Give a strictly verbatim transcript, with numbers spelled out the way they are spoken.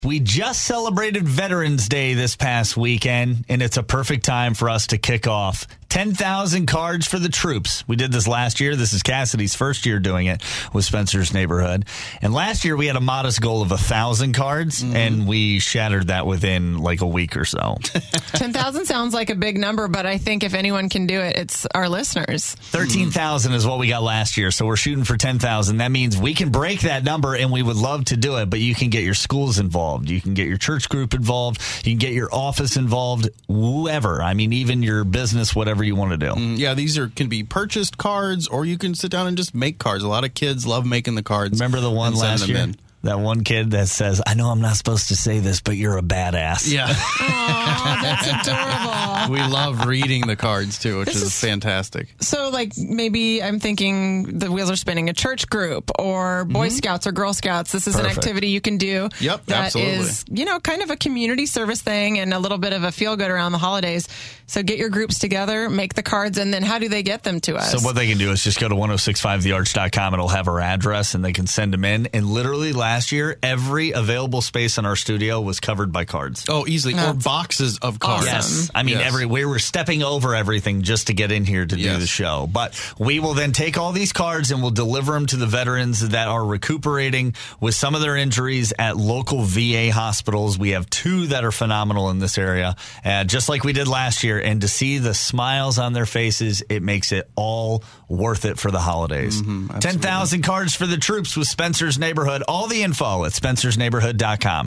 We just celebrated Veterans Day this past weekend, and it's a perfect time for us to kick off ten thousand cards for the troops. We did this last year. This is Cassidy's first year doing it with Spencer's Neighborhood. And last year we had a modest goal of one thousand cards, mm-hmm. and we shattered that within like a week or so. ten thousand sounds like a big number, but I think if anyone can do it, it's our listeners. thirteen thousand is what we got last year, so we're shooting for ten thousand. That means we can break that number, and we would love to do it, but you can get your schools involved. You can get your church group involved. You can get your office involved, whoever. I mean, even your business, whatever you want to do. Mm, yeah, these are can be purchased cards, or you can sit down and just make cards. A lot of kids love making the cards. Remember the one last year? In. That one kid that says, I know I'm not supposed to say this, but you're a badass. Yeah. Aww, that's adorable. We love reading the cards, too, which is, is fantastic. So, like, maybe I'm thinking the wheels are spinning a church group or Boy mm-hmm. Scouts or Girl Scouts. This is Perfect. An activity you can do. Yep, that absolutely. is, you know, kind of a community service thing and a little bit of a feel-good around the holidays. So get your groups together, make the cards, and then how do they get them to us? So what they can do is just go to ten sixty-five the arch dot com. It'll have our address, and they can send them in. And literally last year, every available space in our studio was covered by cards. Oh, easily. That's or boxes of cards. Awesome. Yes. I mean, yes. every we were stepping over everything just to get in here to yes. do the show. But we will then take all these cards and we'll deliver them to the veterans that are recuperating with some of their injuries at local V A hospitals. We have two that are phenomenal in this area, uh, just like we did last year. And to see the smiles on their faces, it makes it all worth it for the holidays. Mm-hmm, ten thousand cards for the troops with Spencer's Neighborhood. All the info at Spencer's Neighborhood dot com.